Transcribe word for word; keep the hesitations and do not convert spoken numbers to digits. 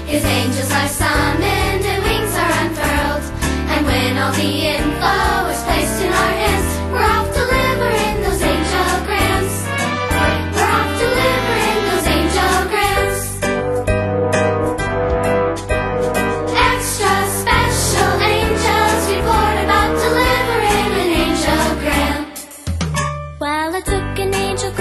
His angels are summoned and wings are unfurled. And when all the info is placed in our hands, we're off delivering those angel grams. We're off delivering those angel grams. Extra special angels report about delivering an angel gram. Well, I took an angel